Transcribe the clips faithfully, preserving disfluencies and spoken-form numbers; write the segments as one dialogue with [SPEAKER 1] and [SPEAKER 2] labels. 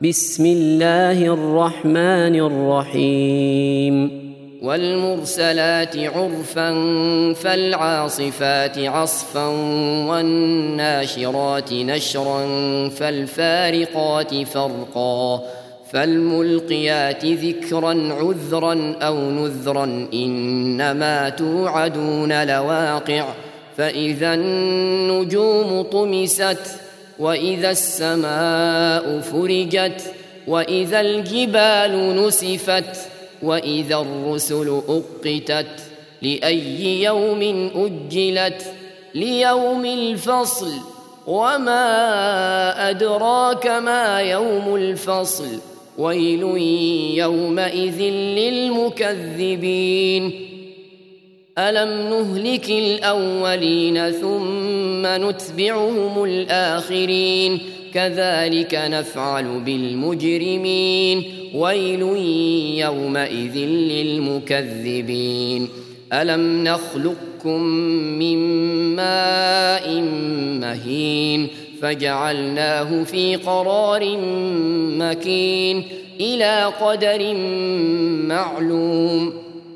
[SPEAKER 1] بسم الله الرحمن الرحيم
[SPEAKER 2] والمرسلات عرفا فالعاصفات عصفا والناشرات نشرا فالفارقات فرقا فالملقيات ذكرا عذرا أو نذرا إنما توعدون لواقع فإذا النجوم طمست وإذا السماء فرجت وإذا الجبال نسفت وإذا الرسل أقتت لأي يوم أجلت ليوم الفصل وما أدراك ما يوم الفصل ويل يومئذ للمكذبين ألم نهلك الأولين ثم نتبعهم الآخرين كذلك نفعل بالمجرمين ويل يومئذ للمكذبين ألم نخلقكم من ماء مهين فجعلناه في قرار مكين إلى قدر معلوم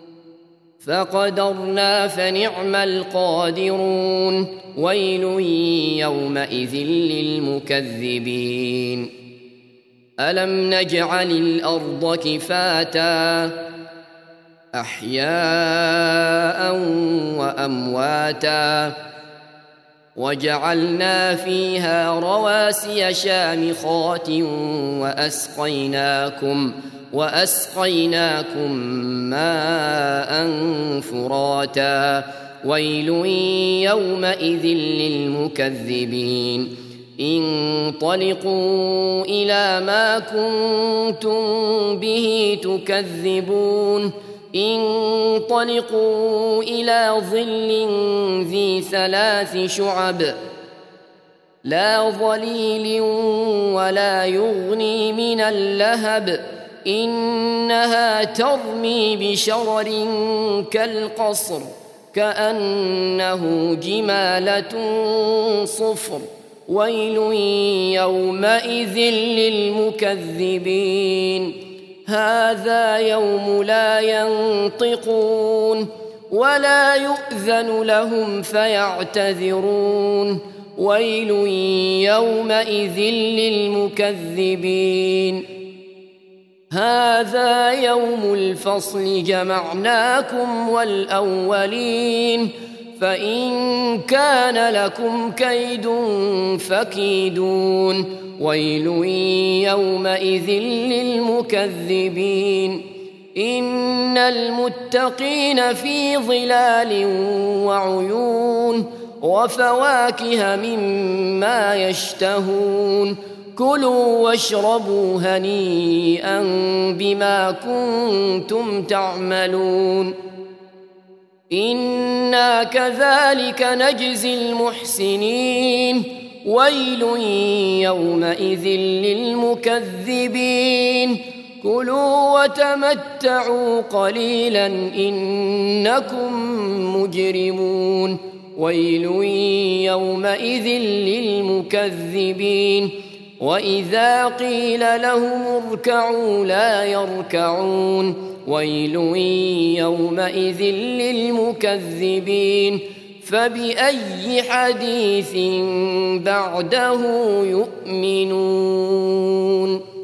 [SPEAKER 2] فقدرنا فنعم القادرون ويل يومئذ للمكذبين ألم نجعل الأرض كفاتا أحياء وأمواتا وجعلنا فيها رواسي شامخات وأسقيناكم وأسقيناكم ماء فراتا ويل يومئذ للمكذبين انطلقوا إلى ما كنتم به تكذبون انطلقوا إلى ظل ذي ثلاث شعب لا ظليل ولا يغني من اللهب إنها ترمي بشرر كالقصر كأنه جمالة صفر ويل يومئذ للمكذبين هذا يوم لا ينطقون ولا يؤذن لهم فيعتذرون ويل يومئذ للمكذبين هذا يوم الفصل جمعناكم والأولين فإن كان لكم كيد فكيدون ويل يومئذ للمكذبين إن المتقين في ظلال وعيون وفواكه مما يشتهون كلوا واشربوا هنيئا بما كنتم تعملون إنا كذلك نجزي المحسنين ويل يومئذ للمكذبين كلوا وتمتعوا قليلا إنكم مجرمون ويل يومئذ للمكذبين وإذا قيل لهم اركعوا لا يركعون ويل يومئذ للمكذبين فبأي حديث بعده يؤمنون